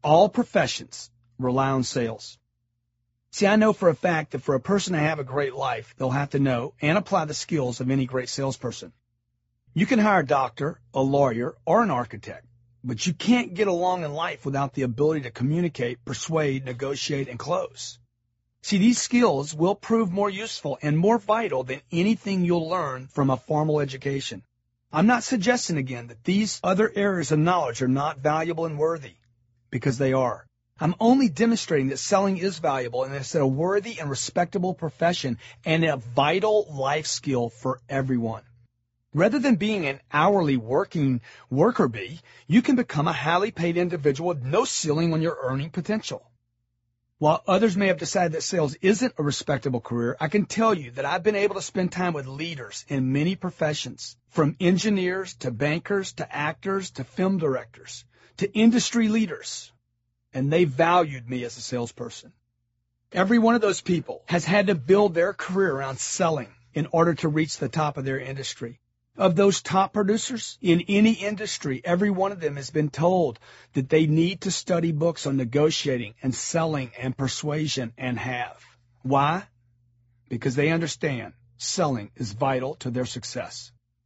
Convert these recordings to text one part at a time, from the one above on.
All professions rely on sales. See, I know for a fact that for a person to have a great life, they'll have to know and apply the skills of any great salesperson. You can hire a doctor, a lawyer, or an architect, but you can't get along in life without the ability to communicate, persuade, negotiate, and close. See, these skills will prove more useful and more vital than anything you'll learn from a formal education. I'm not suggesting again that these other areas of knowledge are not valuable and worthy, because they are. I'm only demonstrating that selling is valuable and it's a worthy and respectable profession and a vital life skill for everyone. Rather than being an hourly working worker bee, you can become a highly paid individual with no ceiling on your earning potential. While others may have decided that sales isn't a respectable career, I can tell you that I've been able to spend time with leaders in many professions, from engineers to bankers to actors to film directors to industry leaders, and they valued me as a salesperson. Every one of those people has had to build their career around selling in order to reach the top of their industry. Of those top producers in any industry, every one of them has been told that they need to study books on negotiating and selling and persuasion and have. Why? Because they understand selling is vital to their success.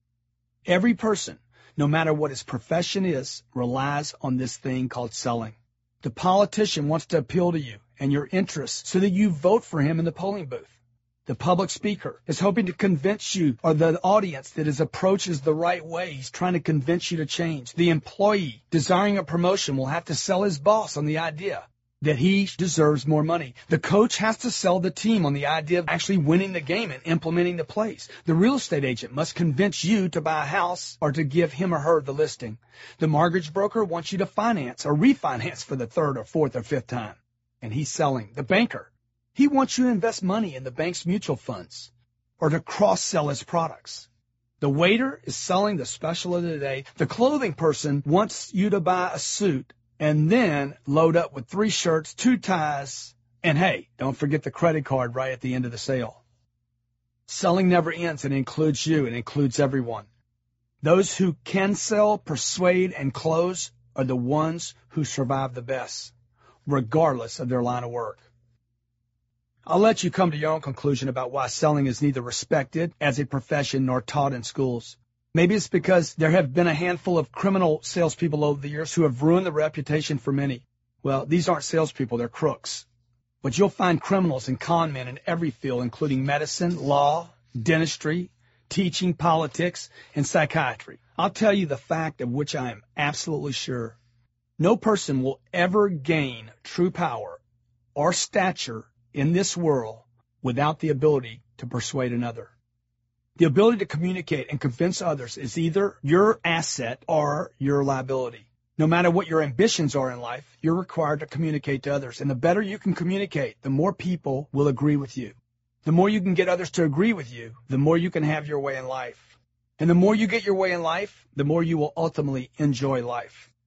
Every person, no matter what his profession is, relies on this thing called selling. The politician wants to appeal to you and your interests so that you vote for him in the polling booth. The public speaker is hoping to convince you, or the audience, that his approach is the right way. He's trying to convince you to change. The employee desiring a promotion will have to sell his boss on the idea that he deserves more money. The coach has to sell the team on the idea of actually winning the game and implementing the plays. The real estate agent must convince you to buy a house or to give him or her the listing. The mortgage broker wants you to finance or refinance for the third or fourth or fifth time, and he's selling. The banker, he wants you to invest money in the bank's mutual funds or to cross-sell his products. The waiter is selling the special of the day. The clothing person wants you to buy a suit and then load up with 3 shirts, 2 ties, and hey, don't forget the credit card right at the end of the sale. Selling never ends, and it includes you, and it includes everyone. Those who can sell, persuade, and close are the ones who survive the best, regardless of their line of work. I'll let you come to your own conclusion about why selling is neither respected as a profession nor taught in schools. Maybe it's because there have been a handful of criminal salespeople over the years who have ruined the reputation for many. Well, these aren't salespeople, they're crooks. But you'll find criminals and con men in every field, including medicine, law, dentistry, teaching, politics, and psychiatry. I'll tell you the fact of which I am absolutely sure. No person will ever gain true power or stature in this world without the ability to persuade another. The ability to communicate and convince others is either your asset or your liability. No matter what your ambitions are in life, you're required to communicate to others. And the better you can communicate, the more people will agree with you. The more you can get others to agree with you, the more you can have your way in life. And the more you get your way in life, the more you will ultimately enjoy life.